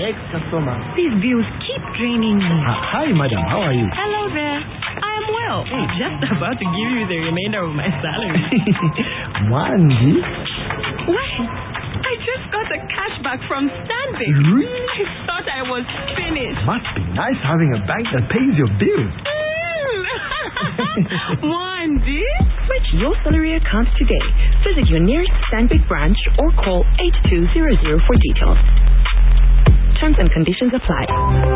Next customer. These bills keep draining me. Hi, madam. How are you? Hello there. I am well. Just about to give you the remainder of my salary. Mandy? Wait. I just got a cashback from Stanbic. Really? I thought I was finished. Must be nice having a bank that pays your bills. Wandy? Switch your salary account today. Visit your nearest Stanbic branch or call 8200 for details. Terms and conditions apply.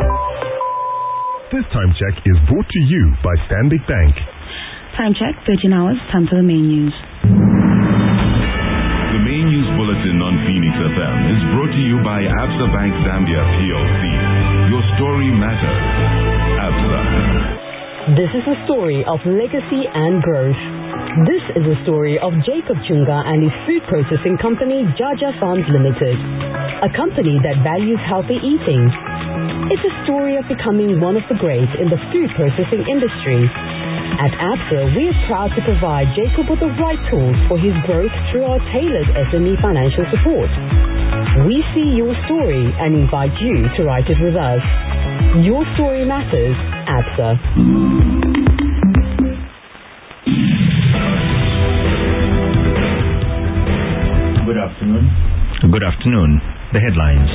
This time check is brought to you by Stanbic Bank. Time check, 13 hours, time for the main news. The main news bulletin on Phoenix FM is brought to you by Absa Bank Zambia PLC. Your story matters. Absa. This is a story of legacy and growth. This is a story of Jacob Chunga and his food processing company, Jaja Farms Limited, a company that values healthy eating. It's a story of becoming one of the greats in the food processing industry. At ABSA, we are proud to provide Jacob with the right tools for his growth through our tailored SME financial support. We see your story and invite you to write it with us. Your story matters, ABSA. Good afternoon. Good afternoon. The headlines.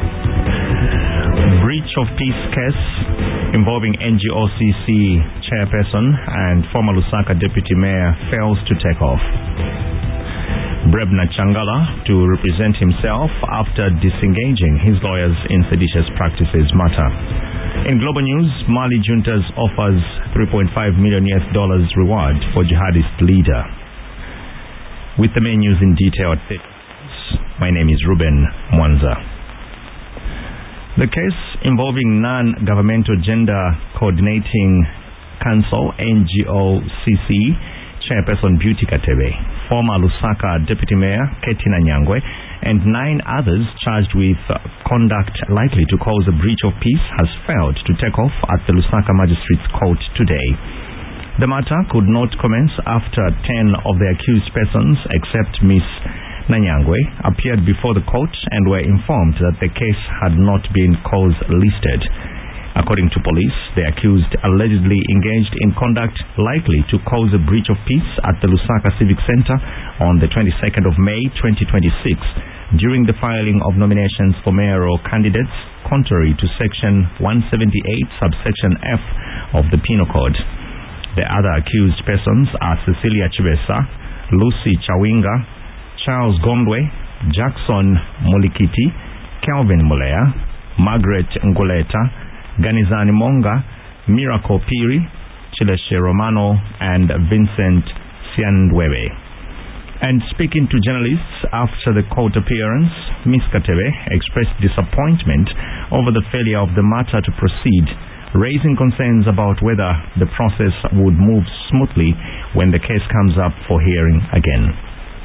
Breach of peace case involving NGOCC chairperson and former Lusaka deputy mayor fails to take off. Brebna Changala to represent himself after disengaging his lawyers in seditious practices matter. In global news, Mali juntas offers $3.5 million reward for jihadist leader. With the main news in detail, my name is Ruben Mwanza. The case involving non-governmental gender coordinating council NGOCC chairperson Beauty Katebe, former Lusaka deputy mayor Ketina Nyangwe, and 9 others charged with conduct likely to cause a breach of peace has failed to take off at the Lusaka Magistrates Court today. The matter could not commence after 10 of the accused persons, except Ms. Nanyangwe, appeared before the court and were informed that the case had not been cause listed. According to police, the accused allegedly engaged in conduct likely to cause a breach of peace at the Lusaka Civic Center on the 22nd of May 2026 during the filing of nominations for mayoral candidates contrary to section 178 subsection F of the Penal Code. The other accused persons are Cecilia Chibesa, Lucy Chawinga, Charles Gondwe, Jackson Mulikiti, Kelvin Mulea, Margaret Nguleta, Ganizani Monga, Miracle Piri, Chileshe Romano, and Vincent Siandwebe. And speaking to journalists after the court appearance, Ms. Katebe expressed disappointment over the failure of the matter to proceed, raising concerns about whether the process would move smoothly when the case comes up for hearing again.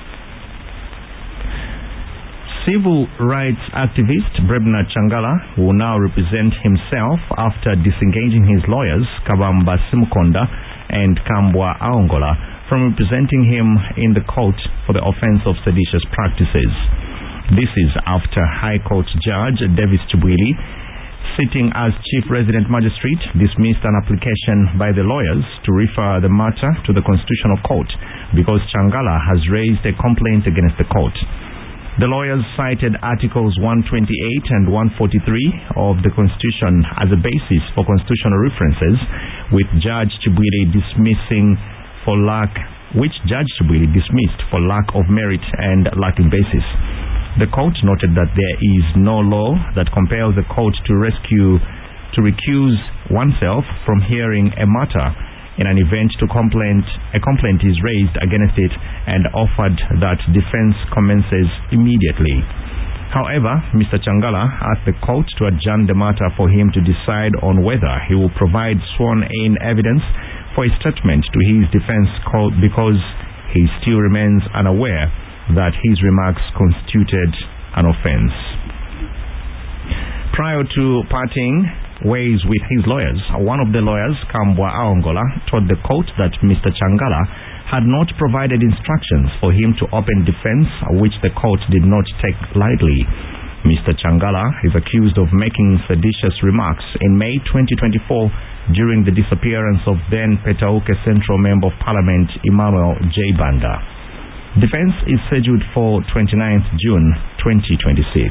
Civil rights activist Brebna Changala will now represent himself after disengaging his lawyers Kabamba Simukonda and Kambwa Aongola from representing him in the court for the offense of seditious practices. This is after High Court Judge Davis Chibwili, sitting as Chief Resident Magistrate, dismissed an application by the lawyers to refer the matter to the Constitutional Court because Changala has raised a complaint against the court. The lawyers cited Articles 128 and 143 of the Constitution as a basis for constitutional references, with Judge Chibwili dismissed for lack of merit and lacking basis. The court noted that there is no law that compels the court to recuse oneself from hearing a matter in an event a complaint is raised against it, and offered that defense commences immediately. However, Mr. Changala asked the court to adjourn the matter for him to decide on whether he will provide sworn-in evidence for a statement to his defense because he still remains unaware that his remarks constituted an offense. Prior to parting ways with his lawyers, one of the lawyers, Kambwa Aongola, told the court that Mr. Changala had not provided instructions for him to open defense, which the court did not take lightly. Mr. Changala is accused of making seditious remarks in May 2024 during the disappearance of then Petauke Central Member of Parliament Emmanuel J. Banda. Defense is scheduled for 29th June 2026.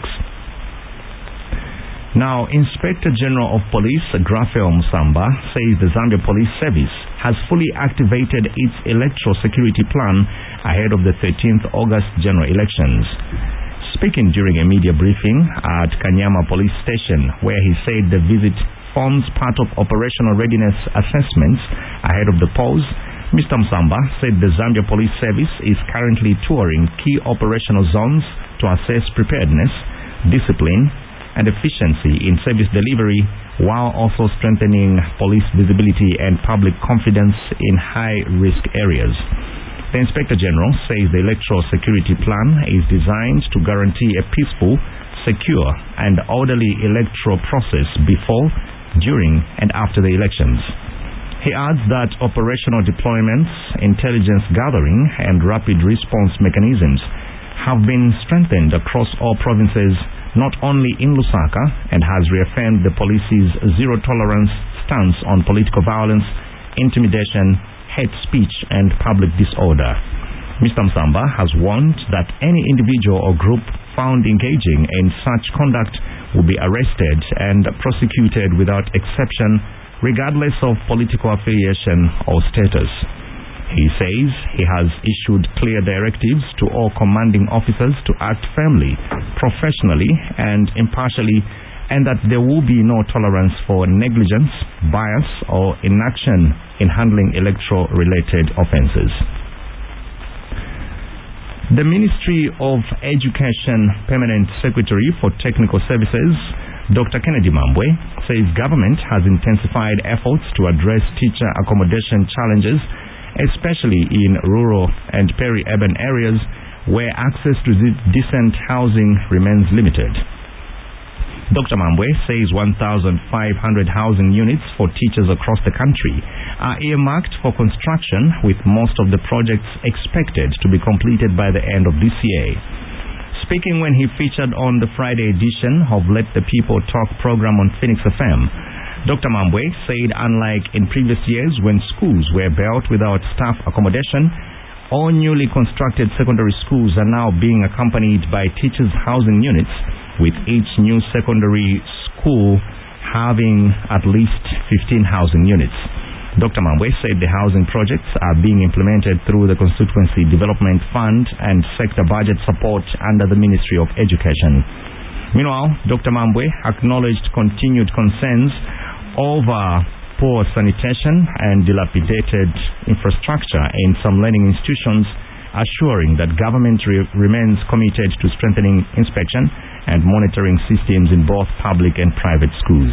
Now, Inspector General of Police Grafael Musamba says the Zambia Police Service has fully activated its electoral security plan ahead of the 13th August general elections. Speaking during a media briefing at Kanyama Police Station, where he said the visit forms part of operational readiness assessments ahead of the polls, Mr. Musamba said the Zambia Police Service is currently touring key operational zones to assess preparedness, discipline, and efficiency in service delivery, while also strengthening police visibility and public confidence in high-risk areas. The Inspector General says the electoral security plan is designed to guarantee a peaceful, secure, and orderly electoral process before, during, and after the elections. He adds that operational deployments, intelligence gathering, and rapid response mechanisms have been strengthened across all provinces, not only in Lusaka, and has reaffirmed the police's zero-tolerance stance on political violence, intimidation, hate speech, and public disorder. Mr. Musamba has warned that any individual or group found engaging in such conduct will be arrested and prosecuted without exception, regardless of political affiliation or status. He says he has issued clear directives to all commanding officers to act firmly, professionally, and impartially, and that there will be no tolerance for negligence, bias, or inaction in handling electoral-related offences. The Ministry of Education Permanent Secretary for Technical Services, Dr. Kennedy Mambwe, says government has intensified efforts to address teacher accommodation challenges, especially in rural and peri-urban areas where access to decent housing remains limited. Dr. Mambwe says 1,500 housing units for teachers across the country are earmarked for construction, with most of the projects expected to be completed by the end of this year. Speaking when he featured on the Friday edition of Let the People Talk program on Phoenix FM, Dr. Mambwe said unlike in previous years when schools were built without staff accommodation, all newly constructed secondary schools are now being accompanied by teachers' housing units, with each new secondary school having at least 15 housing units. Dr. Mambwe said the housing projects are being implemented through the Constituency Development Fund and sector budget support under the Ministry of Education. Meanwhile, Dr. Mambwe acknowledged continued concerns over poor sanitation and dilapidated infrastructure in some learning institutions, assuring that government remains committed to strengthening inspection and monitoring systems in both public and private schools.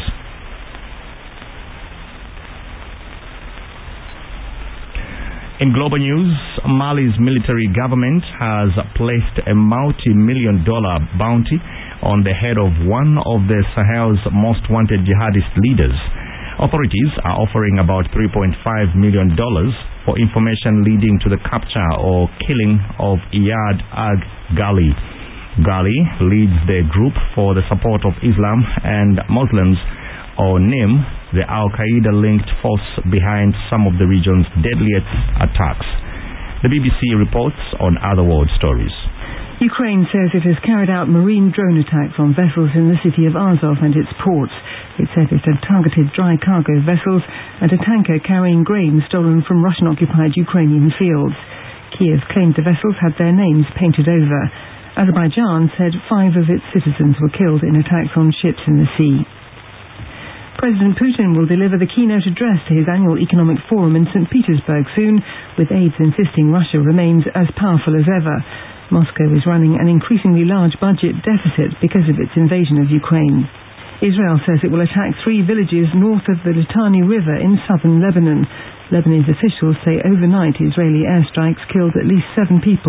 In global news, Mali's military government has placed a multi-million-dollar bounty on the head of one of the Sahel's most wanted jihadist leaders. Authorities are offering about $3.5 million for information leading to the capture or killing of Iyad Ag Ghali. Ghali leads the Group for the Support of Islam and Muslims, or NIM, the Al-Qaeda-linked force behind some of the region's deadliest attacks. The BBC reports on Other World Stories. Ukraine says it has carried out marine drone attacks on vessels in the city of Azov and its ports. It said it had targeted dry cargo vessels and a tanker carrying grain stolen from Russian-occupied Ukrainian fields. Kiev claimed the vessels had their names painted over. Azerbaijan said 5 of its citizens were killed in attacks on ships in the sea. President Putin will deliver the keynote address to his annual economic forum in St. Petersburg soon, with aides insisting Russia remains as powerful as ever. Moscow is running an increasingly large budget deficit because of its invasion of Ukraine. Israel says it will attack 3 villages north of the Litani River in southern Lebanon. Lebanese officials say overnight Israeli airstrikes killed at least 7 people.